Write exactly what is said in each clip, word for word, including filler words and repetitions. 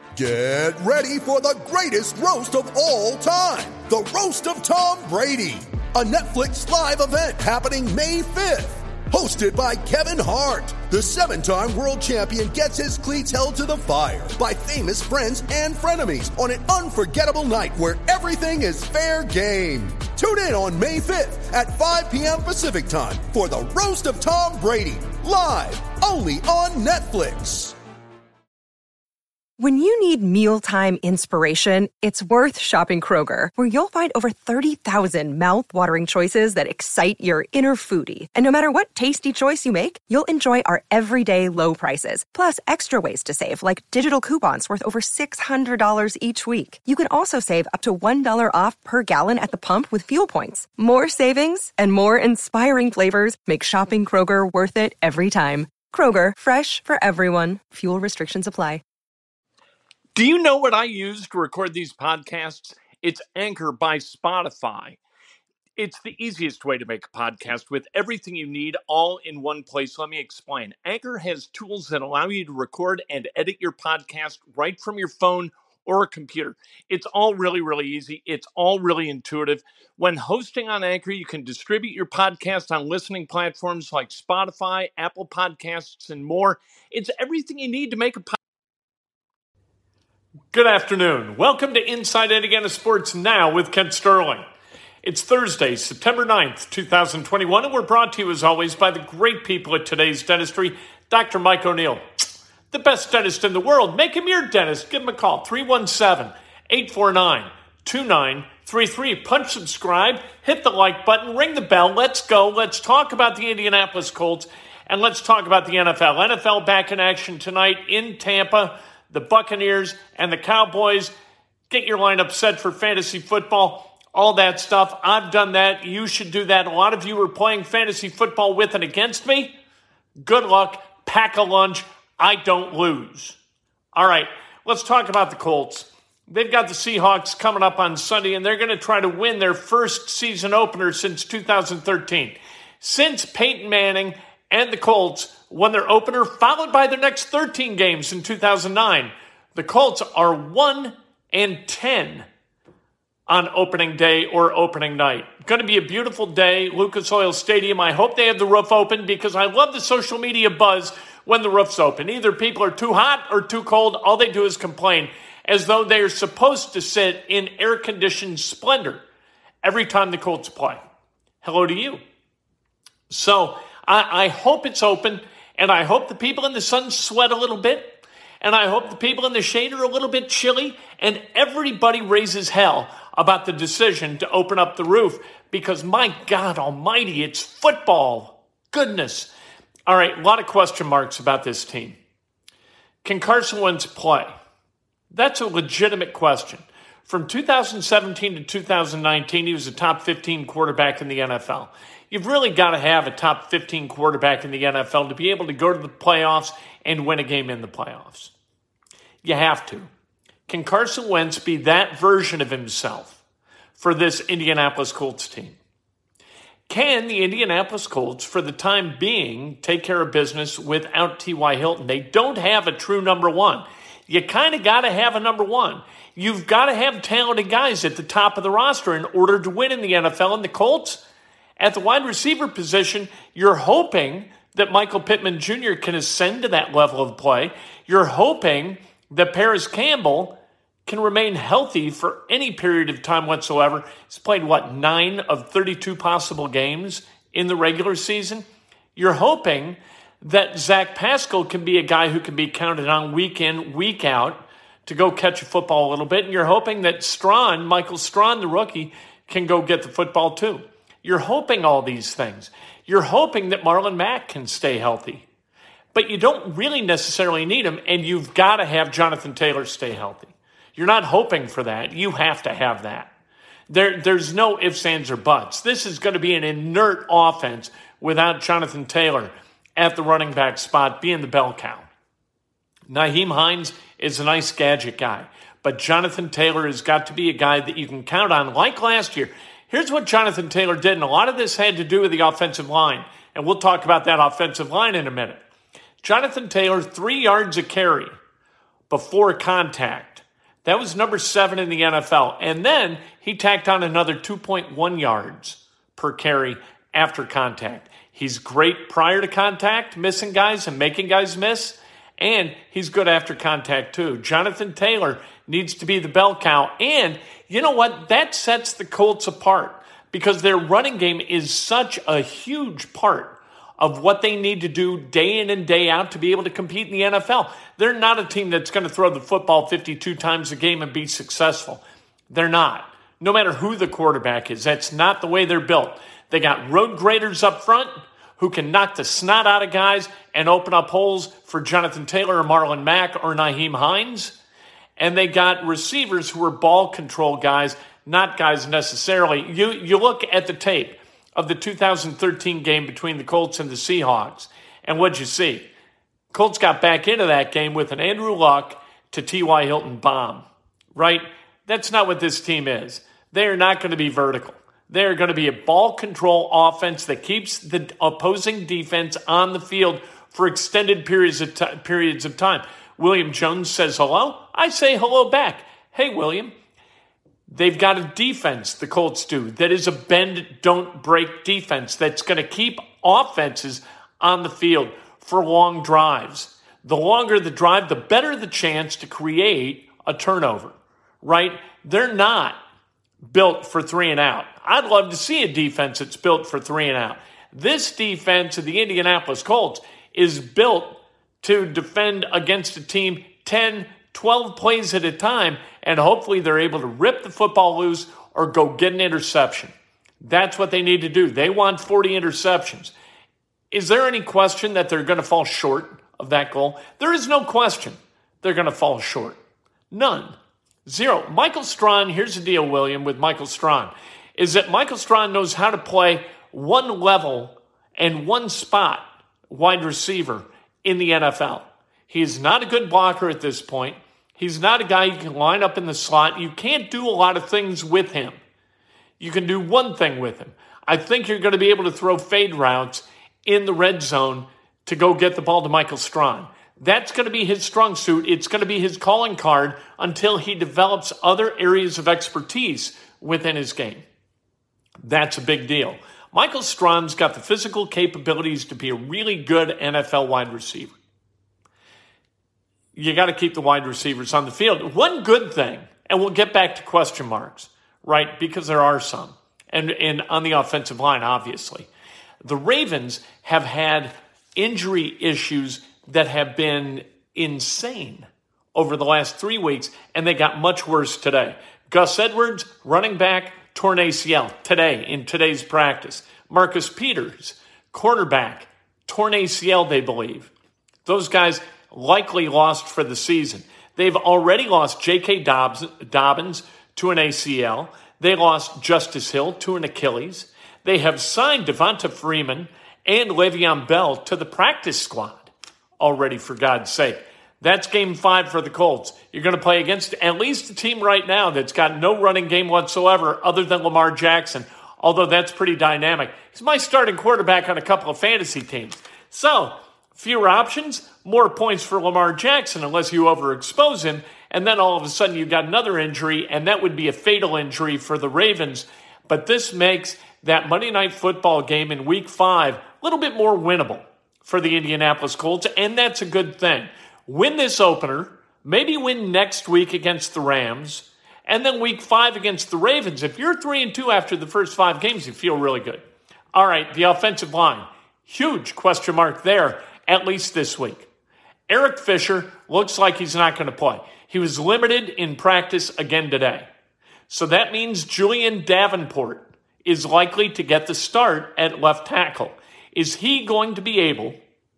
Get ready for the greatest roast of all time, the Roast of Tom Brady, a Netflix live event happening May fifth. Hosted by Kevin Hart, the seven-time world champion gets his cleats held to the fire by famous friends and frenemies on an unforgettable night where everything is fair game. Tune in on May fifth at five p.m. Pacific time for the Roast of Tom Brady, live only on Netflix. When you need mealtime inspiration, it's worth shopping Kroger, where you'll find over thirty thousand mouth-watering choices that excite your inner foodie. And no matter what tasty choice you make, you'll enjoy our everyday low prices, plus extra ways to save, like digital coupons worth over six hundred dollars each week. You can also save up to one dollar off per gallon at the pump with fuel points. More savings and more inspiring flavors make shopping Kroger worth it every time. Kroger, fresh for everyone. Fuel restrictions apply. Do you know what I use to record these podcasts? It's Anchor by Spotify. It's the easiest way to make a podcast with everything you need all in one place. Let me explain. Anchor has tools that allow you to record and edit your podcast right from your phone or a computer. It's all really, really easy. It's all really intuitive. When hosting on Anchor, you can distribute your podcast on listening platforms like Spotify, Apple Podcasts, and more. It's everything you need to make a podcast. Good afternoon. Welcome to Inside Indiana Sports Now with Kent Sterling. It's Thursday, September ninth, twenty twenty-one, and we're brought to you, as always, by the great people at Today's Dentistry, Doctor Mike O'Neill, the best dentist in the world. Make him your dentist. Give him a call, three one seven, eight four nine, two nine three three. Punch subscribe, hit the like button, ring the bell. Let's go. Let's talk about the Indianapolis Colts, and let's talk about the N F L. N F L back in action tonight in Tampa. The Buccaneers and the Cowboys. Get your lineup set for fantasy football, all that stuff. I've done that. You should do that. A lot of you are playing fantasy football with and against me. Good luck. Pack a lunch. I don't lose. All right, let's talk about the Colts. They've got the Seahawks coming up on Sunday, and they're going to try to win their first season opener since two thousand thirteen. Since Peyton Manning and the Colts won their opener, followed by their next thirteen games in two thousand nine. The Colts are one and ten on opening day or opening night. Going to be a beautiful day, Lucas Oil Stadium. I hope they have the roof open because I love the social media buzz when the roof's open. Either people are too hot or too cold. All they do is complain as though they are supposed to sit in air-conditioned splendor every time the Colts play. Hello to you. So I, I hope it's open, and I hope the people in the sun sweat a little bit, and I hope the people in the shade are a little bit chilly, and everybody raises hell about the decision to open up the roof because, my God almighty, it's football. Goodness. All right, a lot of question marks about this team. Can Carson Wentz play? That's a legitimate question. From two thousand seventeen to two thousand nineteen, he was a top fifteen quarterback in the N F L. You've really got to have a top fifteen quarterback in the N F L to be able to go to the playoffs and win a game in the playoffs. You have to. Can Carson Wentz be that version of himself for this Indianapolis Colts team? Can the Indianapolis Colts, for the time being, take care of business without T Y. Hilton? They don't have a true number one. You kind of got to have a number one. You've got to have talented guys at the top of the roster in order to win in the N F L. And the Colts, at the wide receiver position, you're hoping that Michael Pittman Junior can ascend to that level of play. You're hoping that Paris Campbell can remain healthy for any period of time whatsoever. He's played, what, nine of thirty-two possible games in the regular season? You're hoping that Zach Pascal can be a guy who can be counted on week in, week out to go catch a football a little bit. And you're hoping that Strawn, Michael Strawn, the rookie, can go get the football too. You're hoping all these things. You're hoping that Marlon Mack can stay healthy. But you don't really necessarily need him, and you've got to have Jonathan Taylor stay healthy. You're not hoping for that. You have to have that. There, there's no ifs, ands, or buts. This is going to be an inert offense without Jonathan Taylor at the running back spot being the bell cow. Nyheim Hines is a nice gadget guy, but Jonathan Taylor has got to be a guy that you can count on like last year. Here's what Jonathan Taylor did, and a lot of this had to do with the offensive line, and we'll talk about that offensive line in a minute. Jonathan Taylor, three yards a carry, before contact. That was number seven in the N F L. And then he tacked on another two point one yards per carry after contact. He's great prior to contact, missing guys and making guys miss. And he's good after contact too. Jonathan Taylor needs to be the bell cow. And you know what? That sets the Colts apart because their running game is such a huge part of what they need to do day in and day out to be able to compete in the N F L. They're not a team that's going to throw the football fifty-two times a game and be successful. They're not. No matter who the quarterback is, that's not the way they're built. They got road graders up front who can knock the snot out of guys and open up holes for Jonathan Taylor or Marlon Mack or Nyheim Hines. And they got receivers who are ball control guys, not guys necessarily. You, you look at the tape of the two thousand thirteen game between the Colts and the Seahawks. And what'd you see? Colts got back into that game with an Andrew Luck to T Y. Hilton bomb, right? That's not what this team is. They are not going to be vertical. They're going to be a ball control offense that keeps the opposing defense on the field for extended periods of, t- periods of time. William Jones says hello. I say hello back. Hey, William. They've got a defense, the Colts do, that is a bend-don't-break defense that's going to keep offenses on the field for long drives. The longer the drive, the better the chance to create a turnover, right? They're not built for three and out. I'd love to see a defense that's built for three and out. This defense of the Indianapolis Colts is built to defend against a team ten, twelve plays at a time, and hopefully they're able to rip the football loose or go get an interception. That's what they need to do. They want forty interceptions. Is there any question that they're going to fall short of that goal? There is no question they're going to fall short. None. Zero. Michael Strawn, here's the deal, William, with Michael Strawn, is that Michael Strawn knows how to play one level and one spot wide receiver in the N F L. He's not a good blocker at this point. He's not a guy you can line up in the slot. You can't do a lot of things with him. You can do one thing with him. I think you're going to be able to throw fade routes in the red zone to go get the ball to Michael Strawn. That's going to be his strong suit. It's going to be his calling card until he develops other areas of expertise within his game. That's a big deal. Michael Strawn's got the physical capabilities to be a really good N F L wide receiver. You got to keep the wide receivers on the field. One good thing, and we'll get back to question marks, right, because there are some, and, and on the offensive line, obviously. The Ravens have had injury issues that have been insane over the last three weeks, and they got much worse today. Gus Edwards, running back, torn A C L today in today's practice. Marcus Peters, cornerback, torn A C L, they believe. Those guys likely lost for the season. They've already lost J K. Dobbs, Dobbins to an A C L. They lost Justice Hill to an Achilles. They have signed Devonta Freeman and Le'Veon Bell to the practice squad already, for God's sake. That's game five for the Colts. You're going to play against at least a team right now that's got no running game whatsoever other than Lamar Jackson, although that's pretty dynamic. He's my starting quarterback on a couple of fantasy teams. So, fewer options, more points for Lamar Jackson unless you overexpose him, and then all of a sudden you've got another injury, and that would be a fatal injury for the Ravens. But this makes that Monday Night Football game in week five a little bit more winnable for the Indianapolis Colts, and that's a good thing. Win this opener, maybe win next week against the Rams, and then week five against the Ravens. If you're three and two after the first five games, you feel really good. All right, the offensive line. Huge question mark there, at least this week. Eric Fisher looks like he's not going to play. He was limited in practice again today. So that means Julian Davenport is likely to get the start at left tackle. Is he going to be able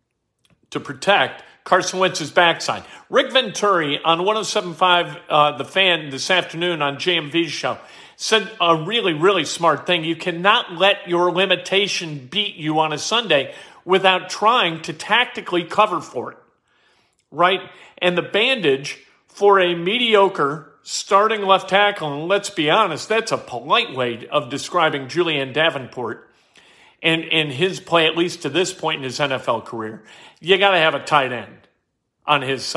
to protect Carson Wentz's backside? Rick Venturi on one oh seven point five uh, The Fan this afternoon on J M V's show said a really, really smart thing. You cannot let your limitation beat you on a Sunday without trying to tactically cover for it, right? And the bandage for a mediocre starting left tackle, and let's be honest, that's a polite way of describing Julian Davenport and, and his play, at least to this point in his N F L career. You got to have a tight end on his side.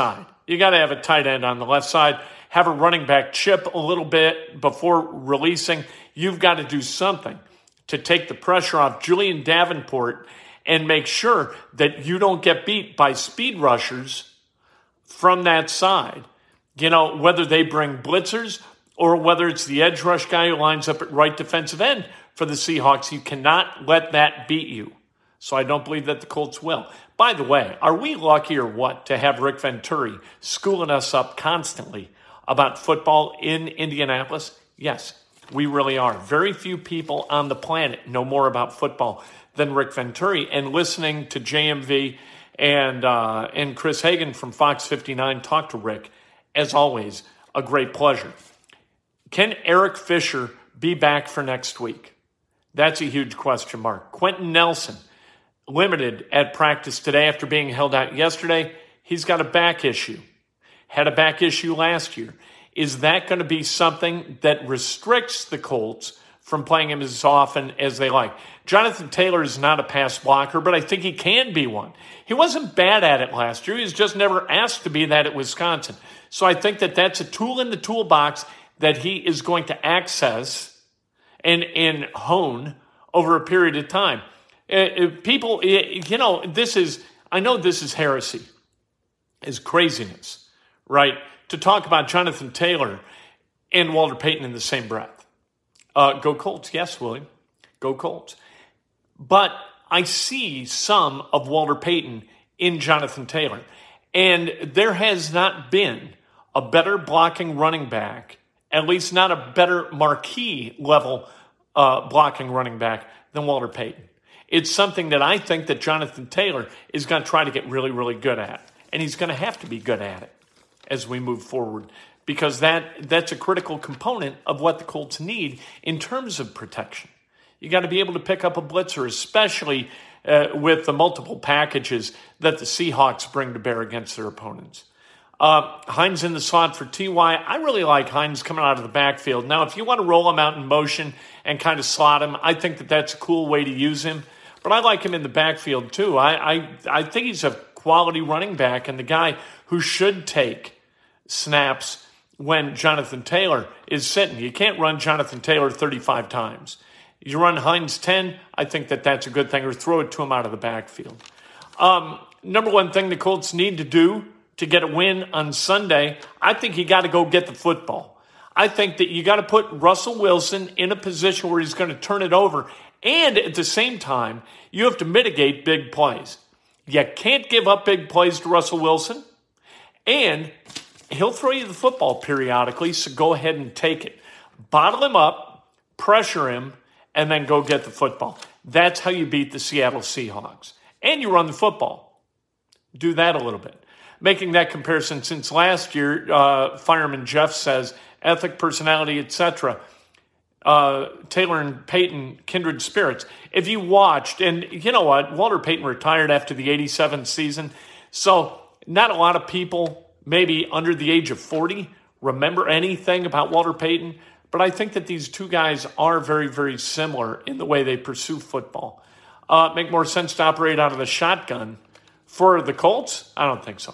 You got to have a tight end on the left side, have a running back chip a little bit before releasing. You've got to do something to take the pressure off Julian Davenport and make sure that you don't get beat by speed rushers from that side. You know, whether they bring blitzers or whether it's the edge rush guy who lines up at right defensive end for the Seahawks, you cannot let that beat you. So I don't believe that the Colts will. By the way, are we lucky or what to have Rick Venturi schooling us up constantly about football in Indianapolis? Yes, we really are. Very few people on the planet know more about football than Rick Venturi. And listening to J M V and uh, and Chris Hagan from Fox fifty-nine talk to Rick, as always, a great pleasure. Can Eric Fisher be back for next week? That's a huge question mark. Quentin Nelson, limited at practice today after being held out yesterday. He's got a back issue. Had a back issue last year. Is that going to be something that restricts the Colts from playing him as often as they like? Jonathan Taylor is not a pass blocker, but I think he can be one. He wasn't bad at it last year. He was just never asked to be that at Wisconsin. So I think that that's a tool in the toolbox that he is going to access and, and hone over a period of time. Uh, people, you know, this is, I know this is heresy, is craziness, right? To talk about Jonathan Taylor and Walter Payton in the same breath. Uh, go Colts. Yes, William. Go Colts. But I see some of Walter Payton in Jonathan Taylor. And there has not been a better blocking running back, at least not a better marquee level uh, blocking running back than Walter Payton. It's something that I think that Jonathan Taylor is going to try to get really, really good at. And he's going to have to be good at it as we move forward, because that that's a critical component of what the Colts need in terms of protection. You got to be able to pick up a blitzer, especially uh, with the multiple packages that the Seahawks bring to bear against their opponents. Uh, Hines in the slot for T Y. I really like Hines coming out of the backfield. Now, if you want to roll him out in motion and kind of slot him, I think that that's a cool way to use him. But I like him in the backfield too. I, I, I think he's a quality running back and the guy who should take snaps when Jonathan Taylor is sitting. You can't run Jonathan Taylor thirty-five times. You run Hines ten, I think that that's a good thing, or throw it to him out of the backfield. Um, number one thing the Colts need to do to get a win on Sunday, I think you got to go get the football. I think that you got to put Russell Wilson in a position where he's going to turn it over, and at the same time, you have to mitigate big plays. You can't give up big plays to Russell Wilson, and he'll throw you the football periodically, so go ahead and take it. Bottle him up, pressure him, and then go get the football. That's how you beat the Seattle Seahawks. And you run the football. Do that a little bit. Making that comparison since last year, uh, Fireman Jeff says, ethic, personality, et cetera. Uh, Taylor and Payton, kindred spirits. If you watched, and you know what, Walter Payton retired after the eighty-seventh season, so not a lot of people, maybe under the age of forty, remember anything about Walter Payton, but I think that these two guys are very, very similar in the way they pursue football. Uh, make more sense to operate out of the shotgun for the Colts? I don't think so.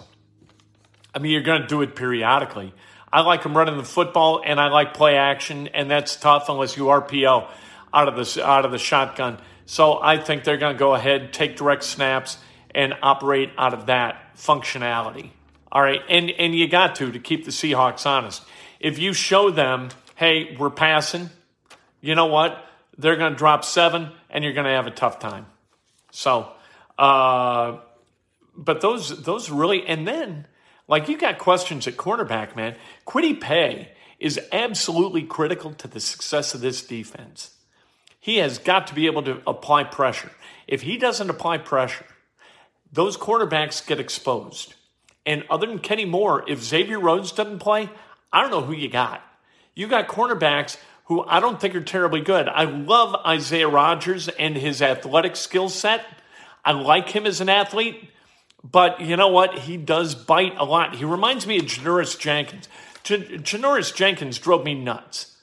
I mean, you're going to do it periodically. I like them running the football, and I like play action, and that's tough unless you R P O out of the, out of the shotgun. So I think they're going to go ahead, take direct snaps, and operate out of that functionality. All right, and, and you got to, to keep the Seahawks honest. If you show them, hey, we're passing, you know what? They're going to drop seven, and you're going to have a tough time. So, uh, but those those really, and then, like, you got questions at cornerback, man. Kwity Paye is absolutely critical to the success of this defense. He has got to be able to apply pressure. If he doesn't apply pressure, those cornerbacks get exposed. And other than Kenny Moore, if Xavier Rhodes doesn't play, I don't know who you got. You got cornerbacks who I don't think are terribly good. I love Isaiah Rodgers and his athletic skill set. I like him as an athlete. But you know what? He does bite a lot. He reminds me of Janoris Jenkins. J- Janoris Jenkins drove me nuts.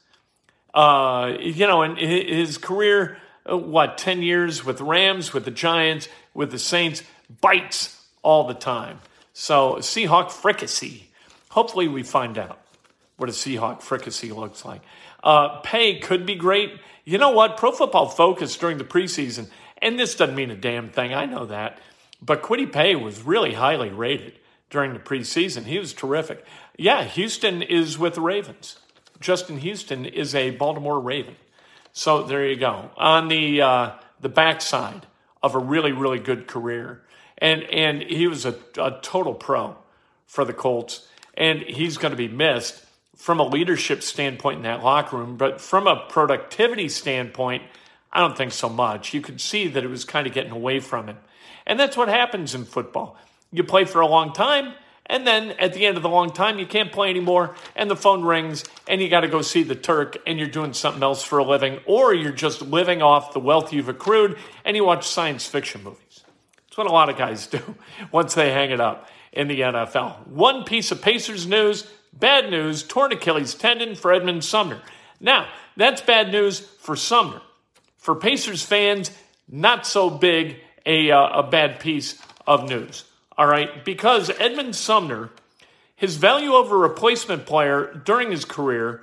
Uh, you know, in his career, uh, what, ten years with the Rams, with the Giants, with the Saints, bites all the time. So Seahawk fricassee. Hopefully we find out what a Seahawk fricassee looks like. Uh, pay could be great. You know what? Pro Football Focus during the preseason, and this doesn't mean a damn thing, I know that, but Kwity Paye was really highly rated during the preseason. He was terrific. Yeah, Houston is with the Ravens. Justin Houston is a Baltimore Raven. So there you go. On the uh, the backside of a really, really good career. And and he was a, a total pro for the Colts. And he's going to be missed from a leadership standpoint in that locker room. But from a productivity standpoint, I don't think so much. You could see that it was kind of getting away from him. And that's what happens in football. You play for a long time, and then at the end of the long time, you can't play anymore, and the phone rings, and you got to go see the Turk, and you're doing something else for a living, or you're just living off the wealth you've accrued, and you watch science fiction movies. That's what a lot of guys do once they hang it up in the N F L. One piece of Pacers news, bad news, torn Achilles tendon for Edmund Sumner. Now, that's bad news for Sumner. For Pacers fans, not so big a, uh, a bad piece of news. All right, because Edmund Sumner, his value over replacement player during his career,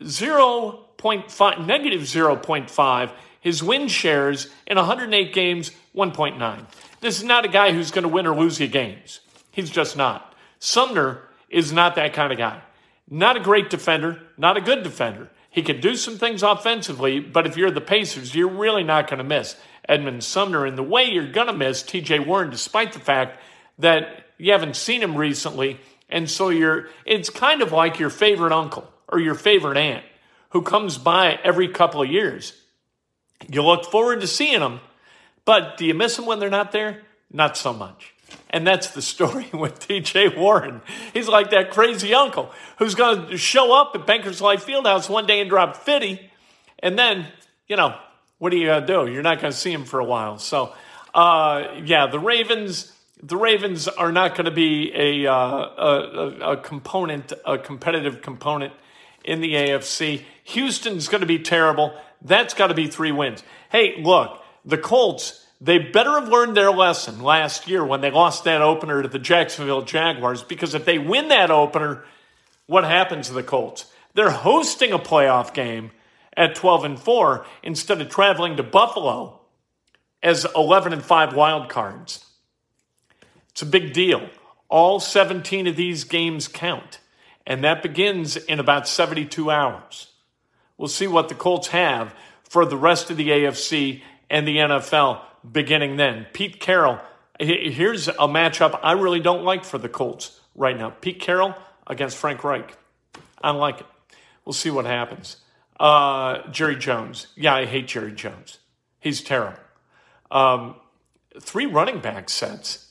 zero point five, negative zero point five. His win shares in one hundred eight games, one point nine. This is not a guy who's going to win or lose you games. He's just not. Sumner is not that kind of guy. Not a great defender, not a good defender. He can do some things offensively, but if you're the Pacers, you're really not going to miss Edmund Sumner. And the way you're going to miss T J Warren, despite the fact that you haven't seen him recently, and so you're it's kind of like your favorite uncle or your favorite aunt who comes by every couple of years. You look forward to seeing them, but do you miss them when they're not there? Not so much. And that's the story with T J Warren. He's like that crazy uncle who's going to show up at Bankers Life Fieldhouse one day and drop fifty, and then, you know, what are you going to do? You're not going to see him for a while. So, uh, yeah, the Ravens... The Ravens are not going to be a, uh, a, a component, a competitive component in the A F C. Houston's going to be terrible. That's got to be three wins. Hey, look, the Colts, they better have learned their lesson last year when they lost that opener to the Jacksonville Jaguars, because if they win that opener, what happens to the Colts? They're hosting a playoff game at twelve and four instead of traveling to Buffalo as eleven and five wild cards. It's a big deal. All seventeen of these games count, and that begins in about seventy-two hours. We'll see what the Colts have for the rest of the A F C and the N F L beginning then. Pete Carroll, here's a matchup I really don't like for the Colts right now. Pete Carroll against Frank Reich. I don't like it. We'll see what happens. Uh, Jerry Jones. Yeah, I hate Jerry Jones. He's terrible. Um, three running back sets.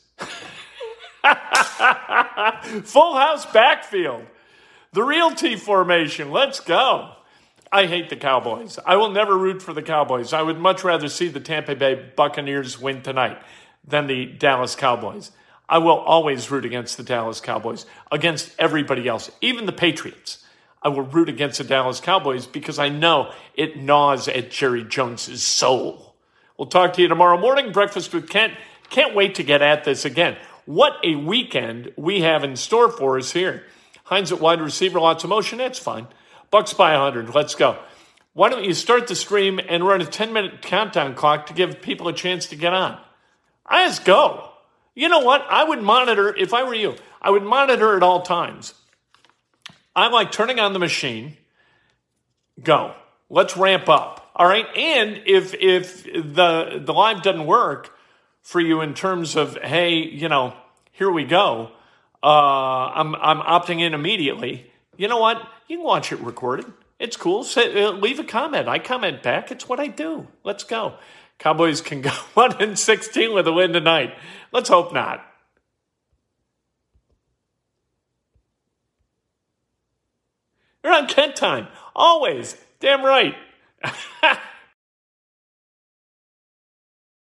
Full house backfield. The real T formation. Let's go. I hate the Cowboys. I will never root for the Cowboys. I would much rather see the Tampa Bay Buccaneers win tonight than the Dallas Cowboys. I will always root against the Dallas Cowboys, against everybody else, even the Patriots. I will root against the Dallas Cowboys because I know it gnaws at Jerry Jones's soul. We'll talk to you tomorrow morning. Breakfast with Kent. Can't wait to get at this again. What a weekend we have in store for us here. Hines at wide receiver, lots of motion. That's fine. Bucks by one hundred. Let's go. Why don't you start the stream and run a ten-minute countdown clock to give people a chance to get on? Let's go. You know what? I would monitor, if I were you, I would monitor at all times. I like turning on the machine. Go. Let's ramp up. All right? And if if the the live doesn't work for you in terms of, hey, you know, here we go, uh, I'm I'm opting in immediately. You know what? You can watch it recorded. It's cool. Say, uh, leave a comment. I comment back. It's what I do. Let's go. Cowboys can go one and sixteen with a win tonight. Let's hope not. You're on Kent time. Always. Damn right.